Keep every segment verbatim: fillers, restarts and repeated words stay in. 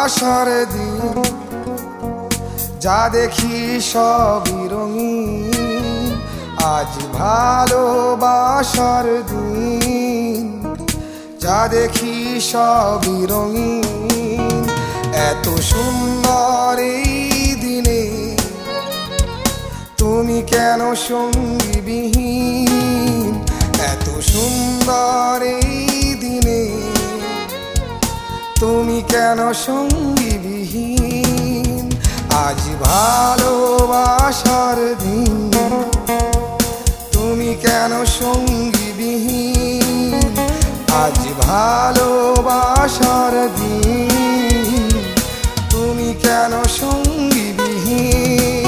ভালোবাসার দিন, যা দেখি সবই রঙিন। আজ ভালোবাসার দিন, যা দেখি সবই রঙিন। এত সুন্দর এই দিনে তুমি কেন সঙ্গীবিহীন? এত সুন্দর এই দিনে তুমি কেন সঙ্গীবিহীন? আজ ভালোবাসার দিন, তুমি কেন সঙ্গীবিহীন? আজ ভালোবাসার দিন, তুমি কেন সঙ্গীবিহীন?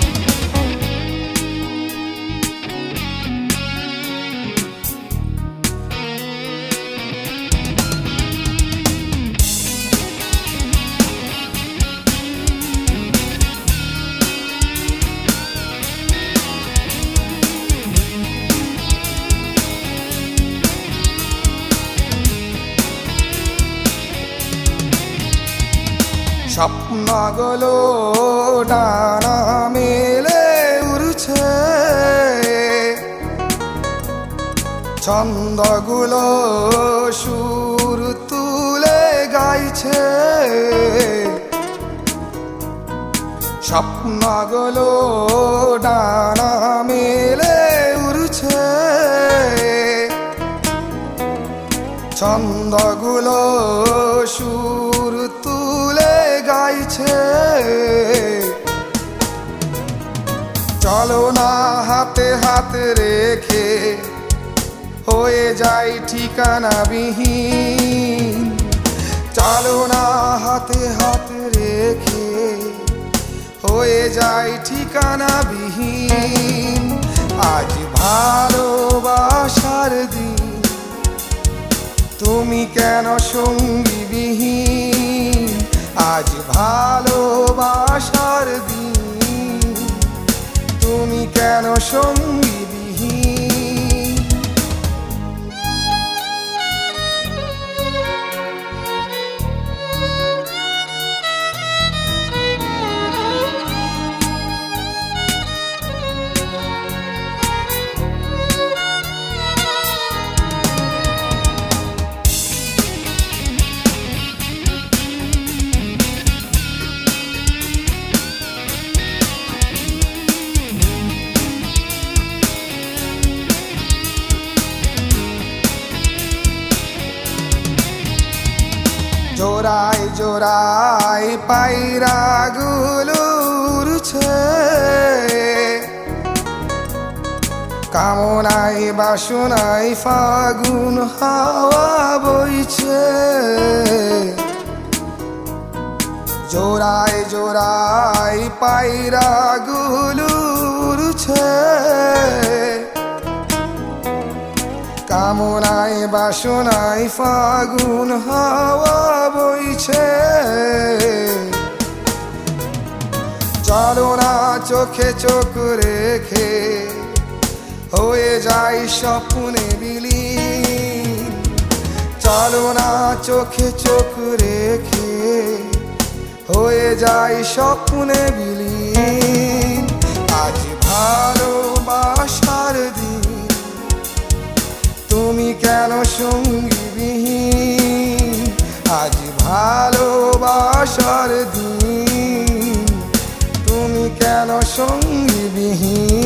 স্বপ্নগুলো ডানা মেলে উড়ছে, ছন্দগুলো সুর তুলে গাইছে। স্বপ্নগুলো ডানা মেলে উড়ছে, ছন্দগুলো সুর তুলে গাইছে। চলো না হাতে হাত রেখে হয়ে যাই ঠিকানাবিহীন। চলো না হাতে হাত রেখে হয়ে যাই ঠিকানাবিহীন। আজ ভালোবাসার দিন, তুমি কেন সঙ্গীবিহীন? আজ ভালোবাসার দিন, তুমি কেন সঙ্গীবিহীন? জোড়ায় জোড়ায় পায়রাগুলো উড়ছে, কামনায় বাসনায় ফাগুন হাওয়া বইছে। জোড়ায় জোড়ায় পায়রাগুলো উড়ছে, কামনায় বাসনায় ফাগুন হাওয়া বইছে। চলো না চোখে চোখ রেখে হয়ে যাই স্বপ্নে বিলীন। চলো না চোখে চোখ রেখে হয়ে যাই স্বপ্নে বিলীন। আজ ভালোবাসার দিন, তুমি কেন সঙ্গীবিহীন? আজ ভালোবাসার দিন, তুমি কেন সঙ্গীবিহীন?